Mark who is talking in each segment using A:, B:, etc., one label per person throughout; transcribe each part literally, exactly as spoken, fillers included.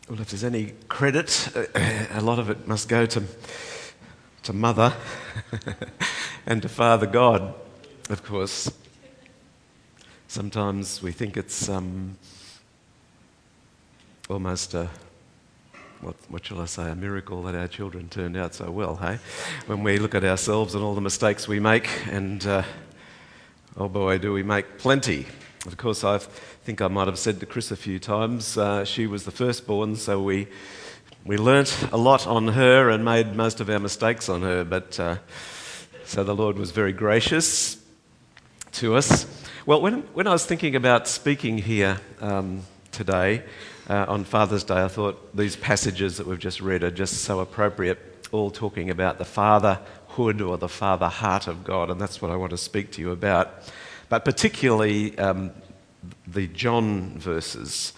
A: Well, if there's any credit, a lot of it must go to, to Mother and to Father God, of course. Sometimes we think it's um, almost a, what, what shall I say, a miracle that our children turned out so well, hey? When we look at ourselves and all the mistakes we make, and uh, oh boy, do we make plenty. Of course, I think I might have said to Chris a few times, uh, she was the firstborn, so we we learnt a lot on her and made most of our mistakes on her, but uh, so the Lord was very gracious to us. Well, when, when I was thinking about speaking here um, today uh, on Father's Day, I thought these passages that we've just read are just so appropriate, all talking about the fatherhood or the father heart of God, and that's what I want to speak to you about. But particularly um, the John verses.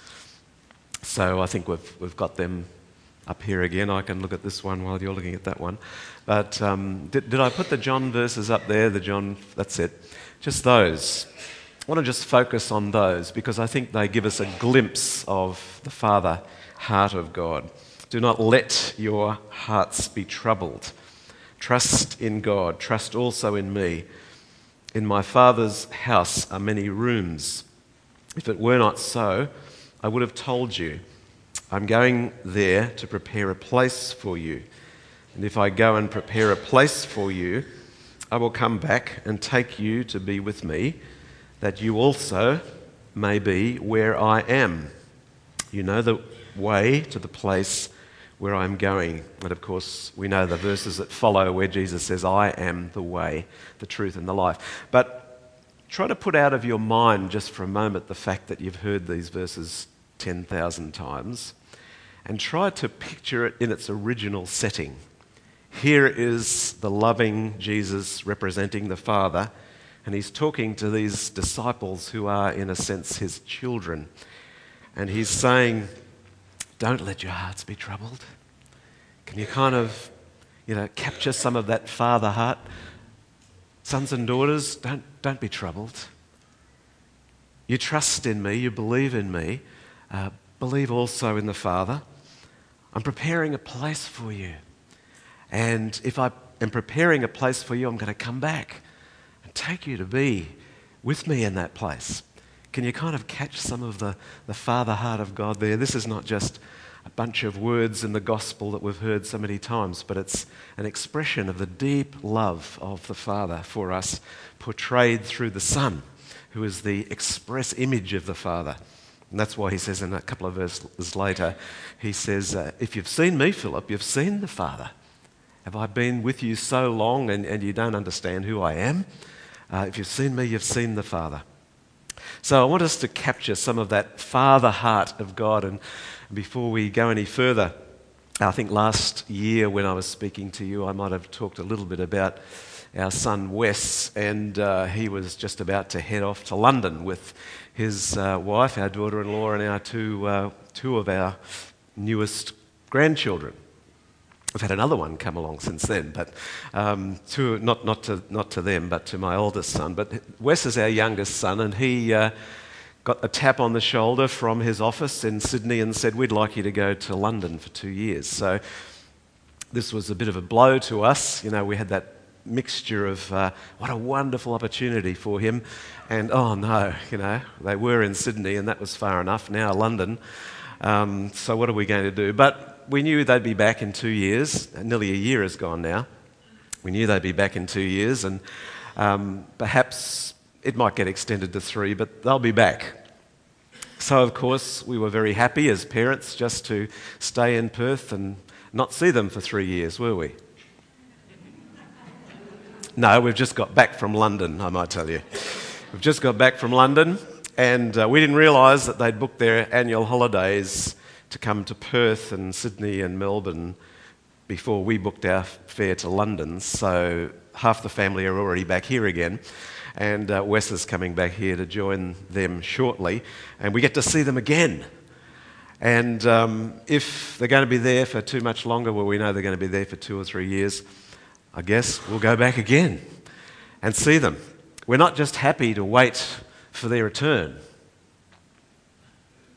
A: So I think we've we've got them up here again. I can look at this one while you're looking at that one. But um, did, did I put the John verses up there? The John, that's it. Just those. I want to just focus on those because I think they give us a glimpse of the Father heart of God. Do not let your hearts be troubled. Trust in God. Trust also in me. In my Father's house are many rooms. If it were not so, I would have told you. I'm going there to prepare a place for you. And if I go and prepare a place for you, I will come back and take you to be with me, that you also may be where I am. You know the way to the place where I'm going. And of course, we know the verses that follow where Jesus says, I am the way, the truth, and the life. But try to put out of your mind just for a moment the fact that you've heard these verses ten thousand times and try to picture it in its original setting. Here is the loving Jesus representing the Father, and he's talking to these disciples who are, in a sense, his children. And he's saying, don't let your hearts be troubled. Can you kind of, you know, capture some of that father heart? Sons and daughters, don't, don't be troubled. You trust in me, you believe in me, uh, believe also in the Father. I'm preparing a place for you. And if I am preparing a place for you, I'm going to come back and take you to be with me in that place. Can you kind of catch some of the, the father heart of God there? This is not just a bunch of words in the gospel that we've heard so many times, but it's an expression of the deep love of the Father for us, portrayed through the Son, who is the express image of the Father. And that's why he says in a couple of verses later, he says, uh, if you've seen me, Philip, you've seen the Father. Have I been with you so long and, and you don't understand who I am? Uh, if you've seen me, you've seen the Father. So I want us to capture some of that father heart of God. And before we go any further, I think last year when I was speaking to you, I might have talked a little bit about our son Wes, and uh, he was just about to head off to London with his uh, wife, our daughter-in-law, and our two, uh, two of our newest grandchildren. I've had another one come along since then, but um, to, not, not, to, not to them, but to my oldest son. But Wes is our youngest son, and he uh, got a tap on the shoulder from his office in Sydney and said, we'd like you to go to London for two years. So this was a bit of a blow to us. You know, we had that mixture of uh, what a wonderful opportunity for him, and oh no, you know, they were in Sydney and that was far enough, now London. Um, so what are we going to do? But we knew they'd be back in two years. Nearly a year has gone now. We knew they'd be back in two years, and um, perhaps it might get extended to three, but they'll be back. So, of course, we were very happy as parents just to stay in Perth and not see them for three years, were we? No, we've just got back from London, I might tell you. We've just got back from London, and uh, we didn't realise that they'd booked their annual holidays to come to Perth and Sydney and Melbourne before we booked our fare to London. So half the family are already back here again, and uh, Wes is coming back here to join them shortly, and we get to see them again. And um, if they're going to be there for too much longer, well, we know they're going to be there for two or three years, I guess we'll go back again and see them. We're not just happy to wait for their return,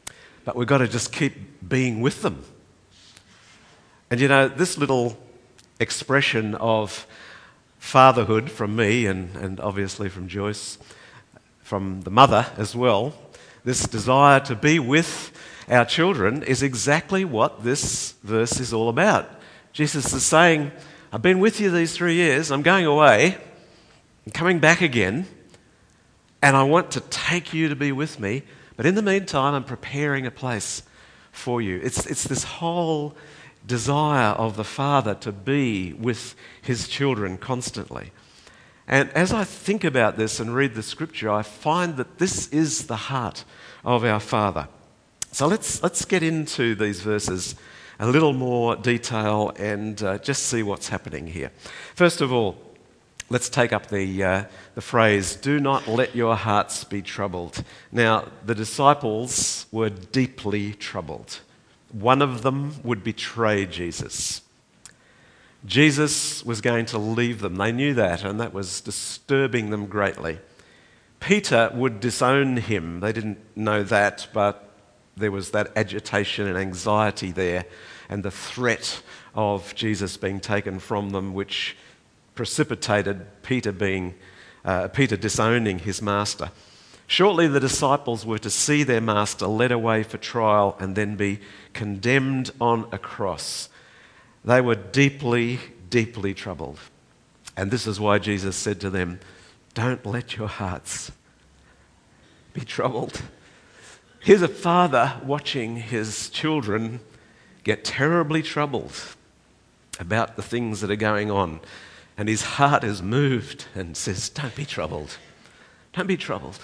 A: but we've got to just keep being with them. And you know, this little expression of fatherhood from me and, and obviously from Joyce, from the mother as well, this desire to be with our children is exactly what this verse is all about. Jesus is saying, I've been with you these three years, I'm going away, I'm coming back again, and I want to take you to be with me, but in the meantime, I'm preparing a place for you. It's, it's this whole desire of the Father to be with his children constantly. And as I think about this and read the scripture, I find that this is the heart of our Father. So let's, let's get into these verses a little more detail and uh, just see what's happening here. First of all, let's take up the, uh, the phrase, do not let your hearts be troubled. Now, the disciples were deeply troubled. One of them would betray Jesus. Jesus was going to leave them. They knew that, and that was disturbing them greatly. Peter would disown him. They didn't know that, but there was that agitation and anxiety there, and the threat of Jesus being taken from them, which precipitated Peter being uh, Peter disowning his master. Shortly, the disciples were to see their master led away for trial and then be condemned on a cross. They were deeply, deeply troubled. And this is why Jesus said to them, don't let your hearts be troubled. Here's a father watching his children get terribly troubled about the things that are going on. And his heart is moved and says, don't be troubled. Don't be troubled.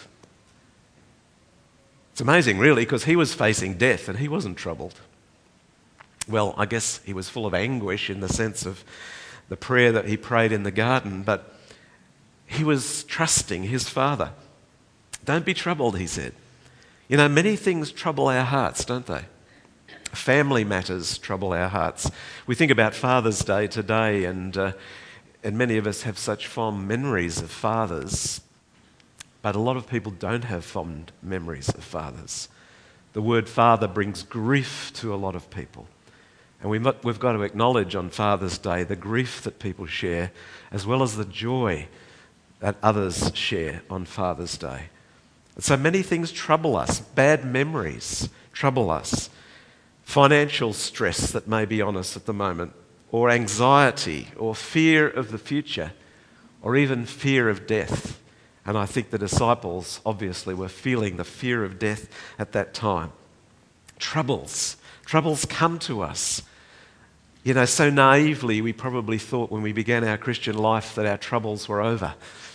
A: It's amazing, really, because he was facing death and he wasn't troubled. Well, I guess he was full of anguish in the sense of the prayer that he prayed in the garden, but he was trusting his Father. Don't be troubled, he said. You know, many things trouble our hearts, don't they? Family matters trouble our hearts. We think about Father's Day today, and uh, and many of us have such fond memories of fathers, but a lot of people don't have fond memories of fathers. The word father brings grief to a lot of people. And we mu- we've got to acknowledge on Father's Day the grief that people share, as well as the joy that others share on Father's Day. And so many things trouble us. Bad memories trouble us. Financial stress that may be on us at the moment, or anxiety, or fear of the future, or even fear of death. And I think the disciples obviously were feeling the fear of death at that time. Troubles. Troubles come to us. You know, so naively we probably thought when we began our Christian life that our troubles were over.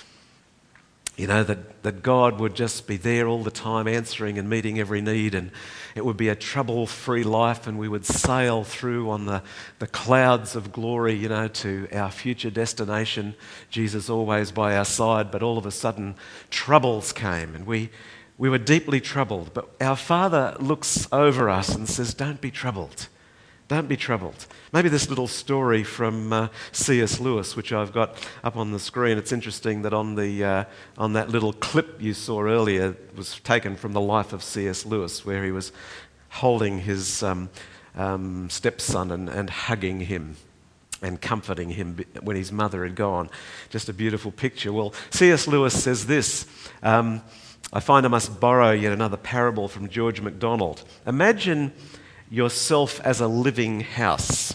A: You know, that, that God would just be there all the time answering and meeting every need, and it would be a trouble-free life, and we would sail through on the, the clouds of glory, you know, to our future destination. Jesus always by our side, but all of a sudden troubles came, and we, we were deeply troubled. But our Father looks over us and says, don't be troubled. Don't be troubled. Maybe this little story from uh, C S Lewis, which I've got up on the screen. It's interesting that on the uh, on that little clip you saw earlier was taken from the life of C S Lewis, where he was holding his um, um, stepson and, and hugging him and comforting him when his mother had gone. Just a beautiful picture. Well, C S Lewis says this. Um, I find I must borrow yet another parable from George MacDonald. Imagine yourself as a living house.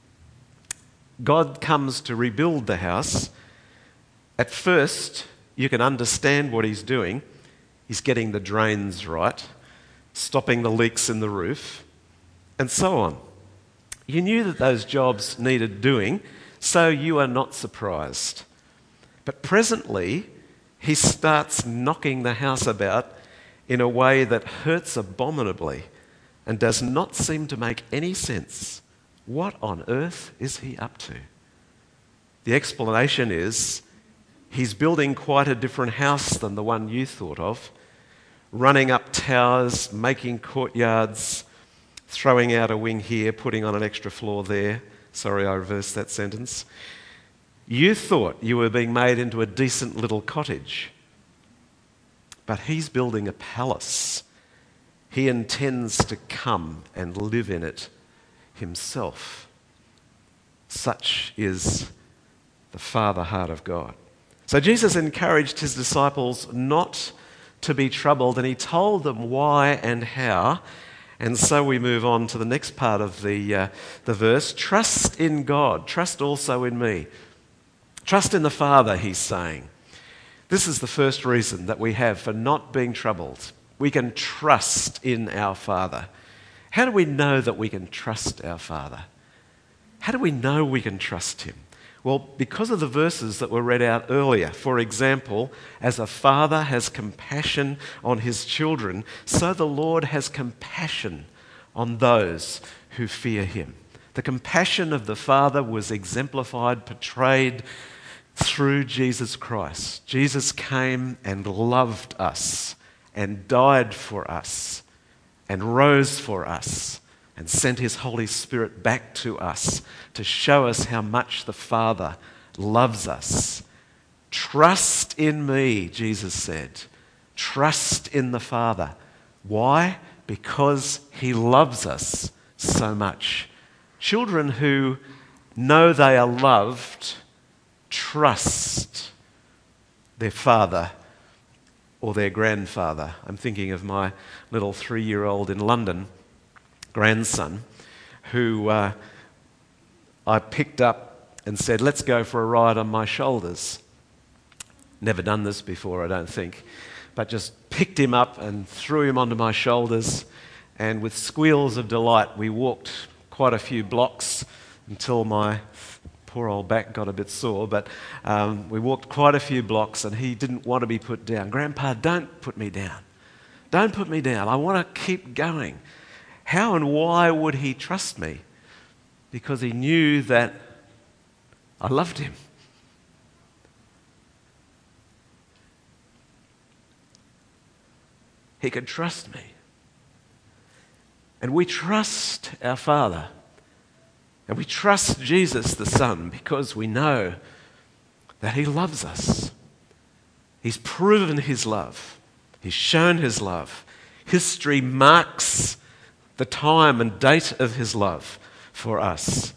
A: God comes to rebuild the house. At first, you can understand what he's doing. He's getting the drains right, stopping the leaks in the roof, and so on. You knew that those jobs needed doing, so you are not surprised. But presently, he starts knocking the house about in a way that hurts abominably and does not seem to make any sense. What on earth is he up to? The explanation is he's building quite a different house than the one you thought of, running up towers, making courtyards, throwing out a wing here, putting on an extra floor there. Sorry, I reversed that sentence. You thought you were being made into a decent little cottage, but he's building a palace. He intends to come and live in it himself. Such is the Father heart of God. So Jesus encouraged his disciples not to be troubled, and he told them why and how. And so we move on to the next part of the, uh, the verse. Trust in God. Trust also in me. Trust in the Father, he's saying. This is the first reason that we have for not being troubled. We can trust in our Father. How do we know that we can trust our Father? How do we know we can trust him? Well, because of the verses that were read out earlier. For example, as a father has compassion on his children, so the Lord has compassion on those who fear him. The compassion of the Father was exemplified, portrayed through Jesus Christ. Jesus came and loved us and died for us and rose for us and sent his Holy Spirit back to us to show us how much the Father loves us. Trust in me, Jesus said. Trust in the Father. Why? Because he loves us so much. Children who know they are loved trust their father or their grandfather. I'm thinking of my little three-year-old in London, grandson, who uh, I picked up and said, let's go for a ride on my shoulders. Never done this before, I don't think, but just picked him up and threw him onto my shoulders, and with squeals of delight we walked quite a few blocks until my poor old back got a bit sore, but um, we walked quite a few blocks and he didn't want to be put down. Grandpa, don't put me down. Don't put me down. I want to keep going. How and why would he trust me? Because he knew that I loved him. He could trust me. And we trust our Father. And we trust Jesus the Son because we know that he loves us. He's proven his love. He's shown his love. History marks the time and date of his love for us.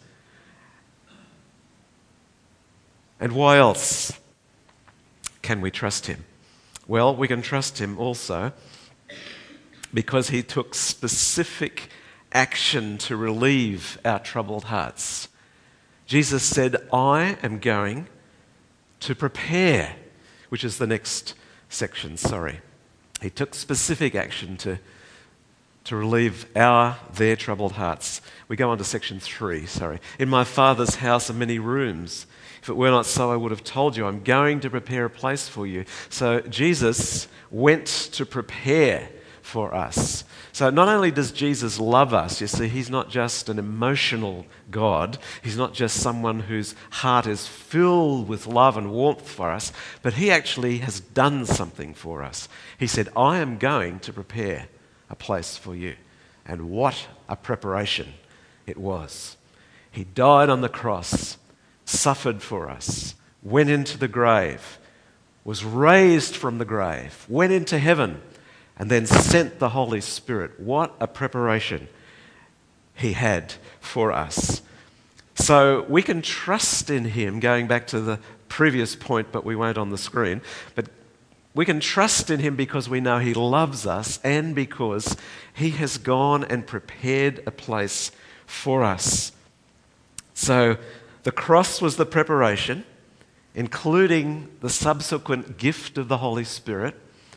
A: And why else can we trust him? Well, we can trust him also because he took specific action to relieve our troubled hearts. Jesus said, I am going to prepare, which is the next section, sorry. He took specific action to to relieve our, their troubled hearts. We go on to section three, sorry. In my Father's house are many rooms. If it were not so, I would have told you. I'm going to prepare a place for you. So Jesus went to prepare for us. So not only does Jesus love us, you see, he's not just an emotional God. He's not just someone whose heart is filled with love and warmth for us, but he actually has done something for us. He said, I am going to prepare a place for you. And what a preparation it was. He died on the cross, suffered for us, went into the grave, was raised from the grave, went into heaven, and then sent the Holy Spirit. What a preparation he had for us. So we can trust in him, going back to the previous point, but we won't on the screen, but we can trust in him because we know he loves us and because he has gone and prepared a place for us. So the cross was the preparation, including the subsequent gift of the Holy Spirit.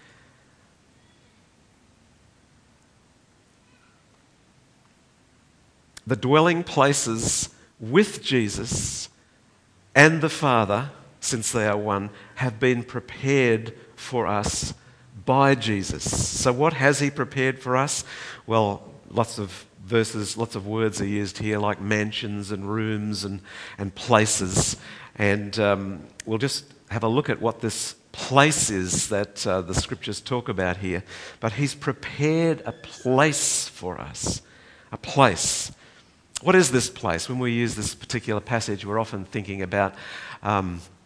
A: The dwelling places with Jesus and the Father, since they are one, have been prepared for us by Jesus. So what has he prepared for us? Well, lots of verses, lots of words are used here, like mansions and rooms and, and places. And um, we'll just have a look at what this place is that uh, the scriptures talk about here. But he's prepared a place for us. A place. What is this place? When we use this particular passage, we're often thinking about um,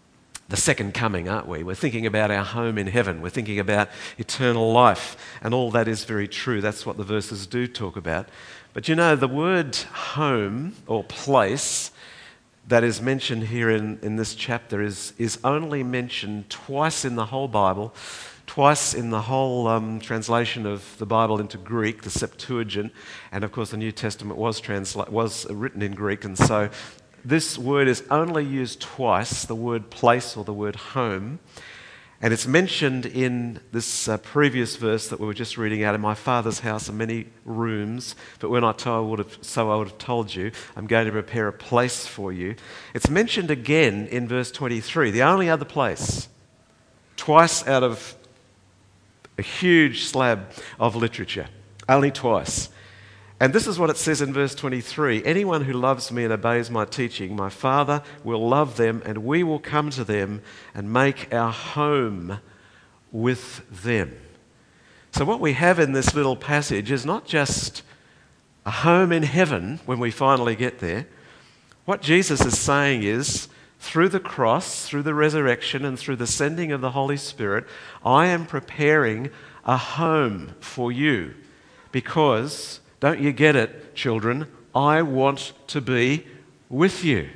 A: the second coming, aren't we? We're thinking about our home in heaven. We're thinking about eternal life. And all that is very true. That's what the verses do talk about. But you know, the word home or place that is mentioned here in, in this chapter is, is only mentioned twice in the whole Bible, twice in the whole um, translation of the Bible into Greek, the Septuagint. And of course, the New Testament was, transla- was written in Greek. And so this word is only used twice, the word place or the word home. And it's mentioned in this uh, previous verse that we were just reading out. In my Father's house are many rooms, but when I told, I would have, so I would have told you, I'm going to prepare a place for you. It's mentioned again in verse twenty-three, the only other place, twice out of a huge slab of literature, only twice. And this is what it says in verse twenty-three. Anyone who loves me and obeys my teaching, my Father will love them, and we will come to them and make our home with them. So what we have in this little passage is not just a home in heaven when we finally get there. What Jesus is saying is, through the cross, through the resurrection, and through the sending of the Holy Spirit, I am preparing a home for you because... don't you get it, children? I want to be with you.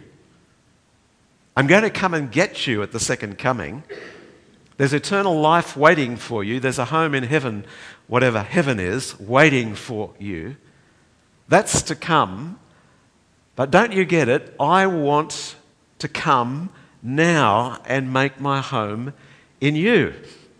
A: I'm going to come and get you at the second coming. There's eternal life waiting for you. There's a home in heaven, whatever heaven is, waiting for you. That's to come. But don't you get it? I want to come now and make my home in you.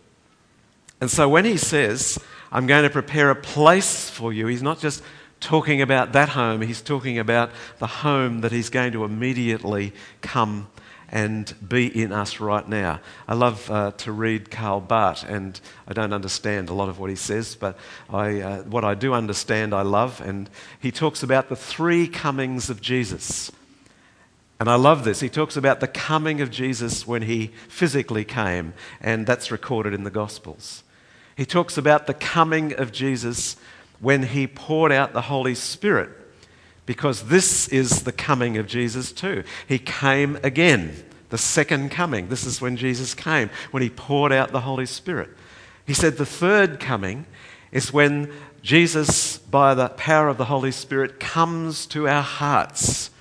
A: And so when he says, I'm going to prepare a place for you, he's not just talking about that home, he's talking about the home that he's going to immediately come and be in us right now. I love uh, to read Karl Barth, and I don't understand a lot of what he says, but I, uh, what I do understand I love, and he talks about the three comings of Jesus. And I love this. He talks about the coming of Jesus when he physically came, and that's recorded in the Gospels. He talks about the coming of Jesus when he poured out the Holy Spirit, because this is the coming of Jesus too. He came again, the second coming. This is when Jesus came, when he poured out the Holy Spirit. He said the third coming is when Jesus, by the power of the Holy Spirit, comes to our hearts.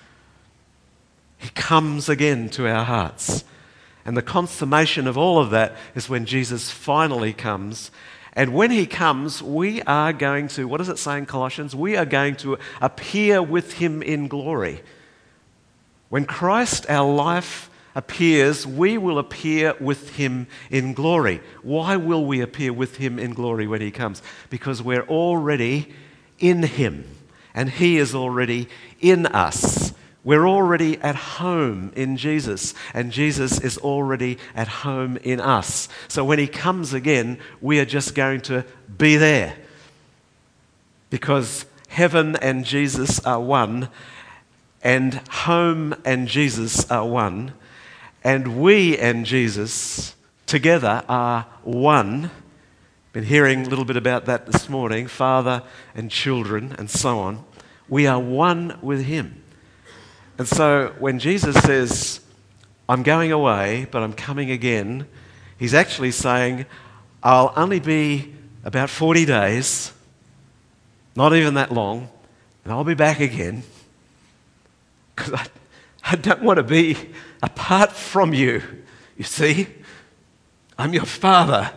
A: He comes again to our hearts. And the consummation of all of that is when Jesus finally comes. And when he comes, we are going to, what does it say in Colossians? We are going to appear with him in glory. When Christ, our life, appears, we will appear with him in glory. Why will we appear with him in glory when he comes? Because we're already in him, and he is already in us. We're already at home in Jesus, and Jesus is already at home in us. So when he comes again, we are just going to be there, because heaven and Jesus are one, and home and Jesus are one, and we and Jesus together are one. Been hearing a little bit about that this morning, Father and children and so on. We are one with him. And so when Jesus says, I'm going away, but I'm coming again, he's actually saying, I'll only be about forty days, not even that long, and I'll be back again, because I, I don't want to be apart from you, you see. I'm your Father.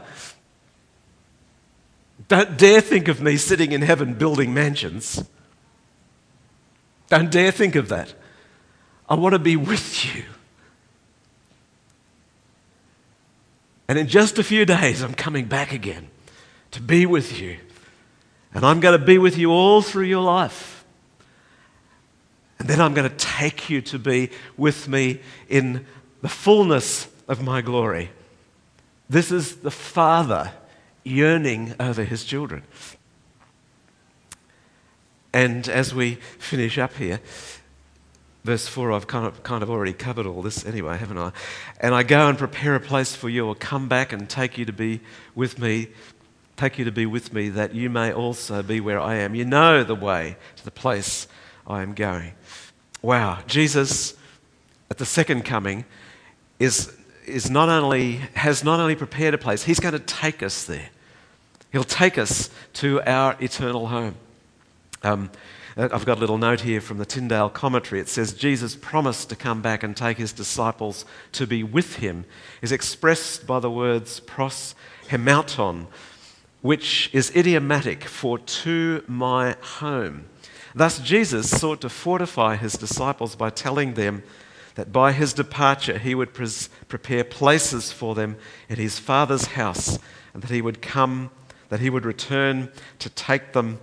A: Don't dare think of me sitting in heaven building mansions. Don't dare think of that. I want to be with you. And in just a few days, I'm coming back again to be with you. And I'm going to be with you all through your life. And then I'm going to take you to be with me in the fullness of my glory. This is the Father yearning over his children. And as we finish up here, verse four, I've kind of, kind of already covered all this anyway, haven't I? And I go and prepare a place for you, or come back and take you to be with me, take you to be with me, that you may also be where I am. You know the way to the place I am going. Wow, Jesus at the second coming is is not only, has not only prepared a place, he's going to take us there. He'll take us to our eternal home. Um, I've got a little note here from the Tyndale commentary. It says, Jesus promised to come back and take his disciples to be with him, is expressed by the words pros hemauton, which is idiomatic for to my home. Thus Jesus sought to fortify his disciples by telling them that by his departure he would pres- prepare places for them in his Father's house, and that he would come, that he would return to take them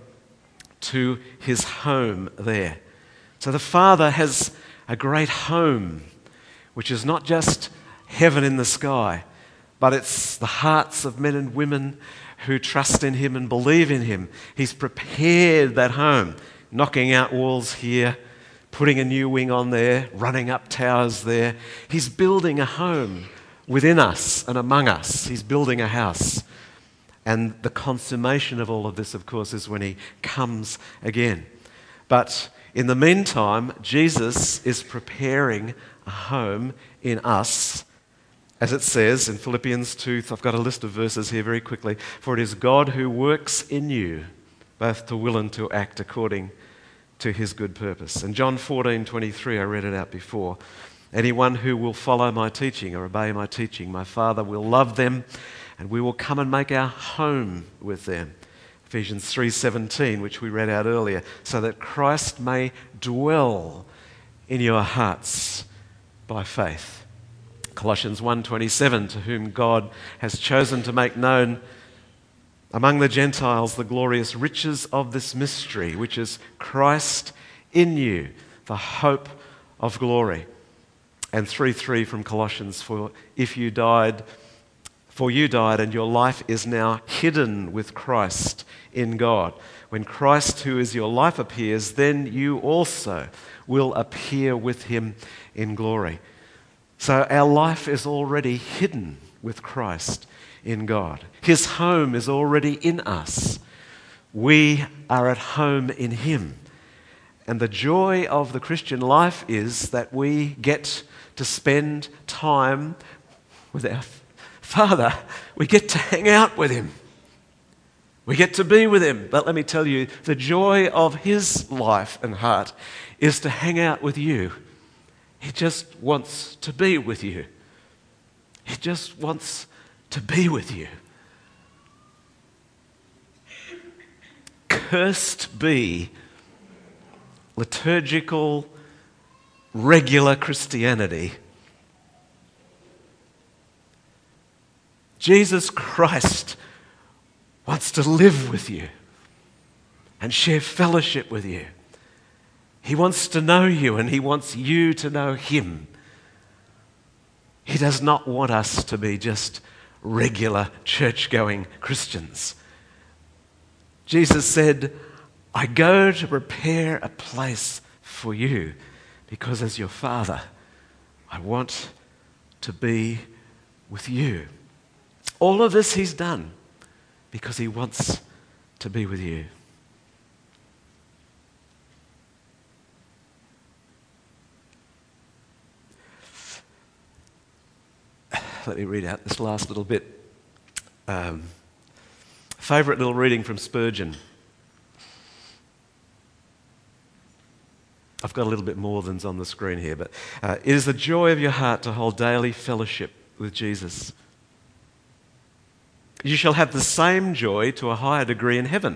A: to his home there. So the Father has a great home, which is not just heaven in the sky, but it's the hearts of men and women who trust in him and believe in him. He's prepared that home, knocking out walls here, putting a new wing on there, running up towers there. He's building a home within us and among us. He's building a house. And the consummation of all of this, of course, is when he comes again. But in the meantime, Jesus is preparing a home in us, as it says in Philippians two. I've got a list of verses here very quickly. For it is God who works in you, both to will and to act according to his good purpose. And John fourteen twenty-three, I read it out before. Anyone who will follow my teaching or obey my teaching, my Father will love them, and we will come and make our home with them. Ephesians three seventeen, which we read out earlier, so that Christ may dwell in your hearts by faith. Colossians one twenty-seven, to whom God has chosen to make known among the Gentiles the glorious riches of this mystery, which is Christ in you, the hope of glory. And three three from Colossians, for if you died, for you died, and your life is now hidden with Christ in God. When Christ, who is your life, appears, then you also will appear with him in glory. So our life is already hidden with Christ in God. His home is already in us. We are at home in him. And the joy of the Christian life is that we get to spend time with our Father. We get to hang out with him. We get to be with him. But let me tell you, the joy of his life and heart is to hang out with you. He just wants to be with you. He just wants to be with you. Cursed be liturgical, regular Christianity. Jesus Christ wants to live with you and share fellowship with you. He wants to know you, and he wants you to know him. He does not want us to be just regular church-going Christians. Jesus said, I go to prepare a place for you, because as your Father, I want to be with you. All of this he's done because he wants to be with you. Let me read out this last little bit. Um, favourite little reading from Spurgeon. I've got a little bit more than's on the screen here, but uh, it is the joy of your heart to hold daily fellowship with Jesus. You shall have the same joy to a higher degree in heaven.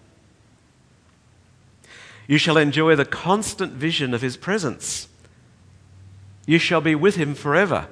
A: You shall enjoy the constant vision of his presence. You shall be with him forever.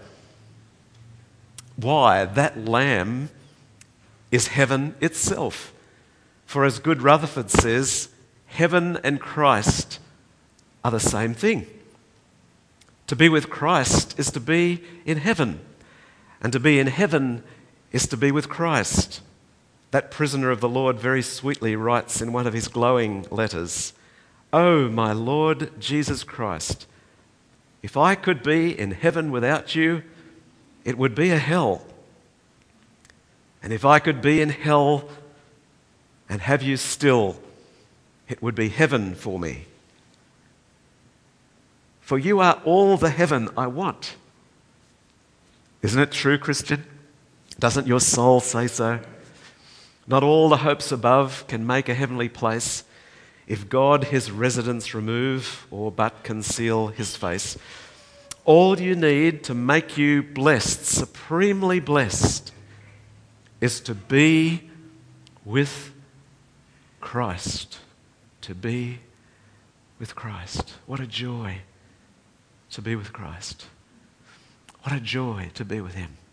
A: Why? That Lamb is heaven itself. For as Good Rutherford says, heaven and Christ are the same thing. To be with Christ is to be in heaven, and to be in heaven is to be with Christ. That prisoner of the Lord very sweetly writes in one of his glowing letters, "Oh, my Lord Jesus Christ, if I could be in heaven without you, it would be a hell. And if I could be in hell and have you still, it would be heaven for me. For you are all the heaven I want. Isn't it true, Christian? Doesn't your soul say so? Not all the hopes above can make a heavenly place if God his residence remove or but conceal his face. All you need to make you blessed, supremely blessed, is to be with Christ. To be with Christ. What a joy to be with Christ. What a joy to be with him.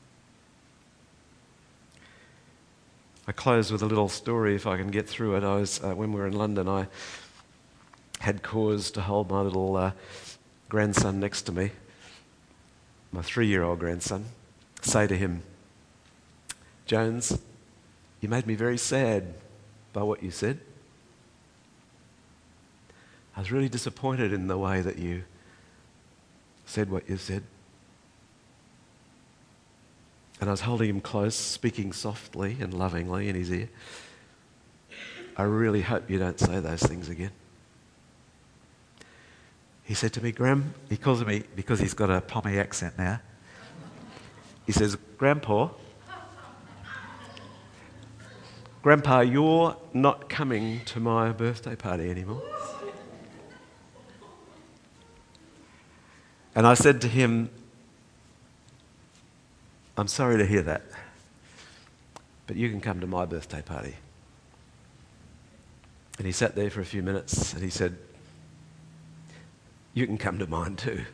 A: I close with a little story, if I can get through it. I was, uh, when we were in London, I had cause to hold my little uh, grandson next to me, my three-year-old grandson, say to him, "Jones, you made me very sad by what you said. I was really disappointed in the way that you said what you said." And I was holding him close, speaking softly and lovingly in his ear. "I really hope you don't say those things again." He said to me, "Gram," he calls me because he's got a Pommy accent now. He says, "Grandpa, Grandpa, you're not coming to my birthday party anymore." And I said to him, "I'm sorry to hear that, but you can come to my birthday party." And he sat there for a few minutes and he said, "You can come to mine too."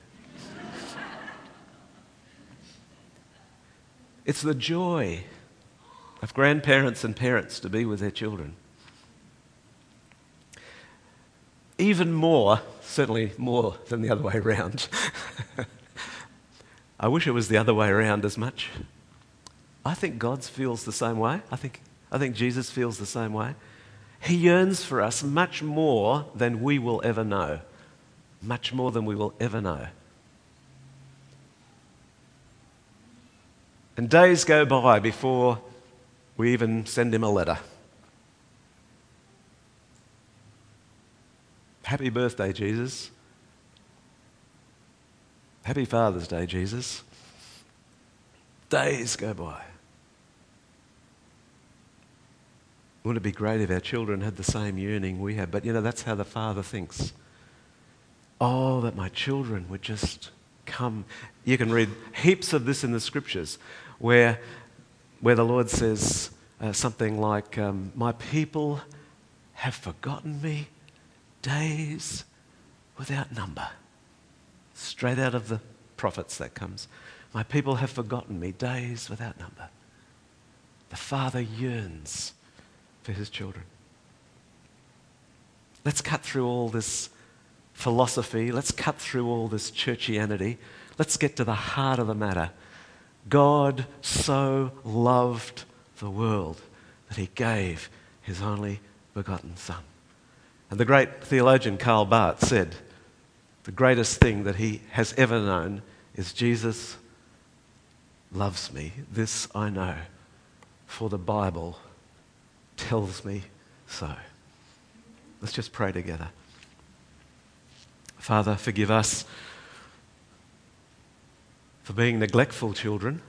A: It's the joy of grandparents and parents to be with their children. Even more, certainly more than the other way around. I wish it was the other way around as much. I think God feels the same way. I think, I think Jesus feels the same way. He yearns for us much more than we will ever know. Much more than we will ever know. And days go by before we even send him a letter. Happy birthday, Jesus. Happy Father's Day, Jesus. Days go by. Wouldn't it be great if our children had the same yearning we have? But you know, that's how the Father thinks. Oh, that my children would just come. You can read heaps of this in the scriptures where, where the Lord says uh, something like, um, "My people have forgotten me days without number." Straight out of the prophets that comes. "My people have forgotten me days without number." The Father yearns for his children. Let's cut through all this philosophy. Let's cut through all this churchianity. Let's get to the heart of the matter. God so loved the world that he gave his only begotten Son. And the great theologian Karl Barth said, the greatest thing that he has ever known is Jesus loves me. This I know, for the Bible tells me so. Let's just pray together. Father, forgive us for being neglectful children.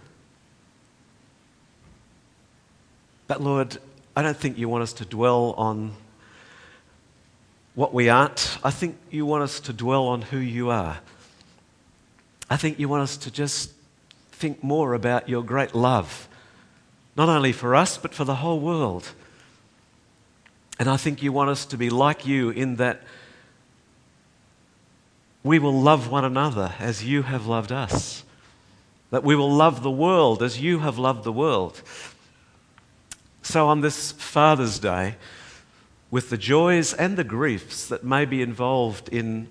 A: But Lord, I don't think you want us to dwell on what we aren't. I think you want us to dwell on who you are. I think you want us to just think more about your great love, not only for us, but for the whole world. And I think you want us to be like you in that we will love one another as you have loved us. That we will love the world as you have loved the world. So on this Father's Day, with the joys and the griefs that may be involved in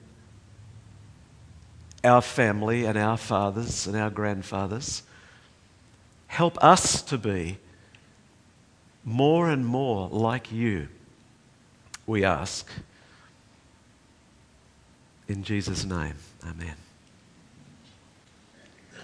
A: our family and our fathers and our grandfathers, help us to be more and more like you, we ask. In Jesus' name, amen.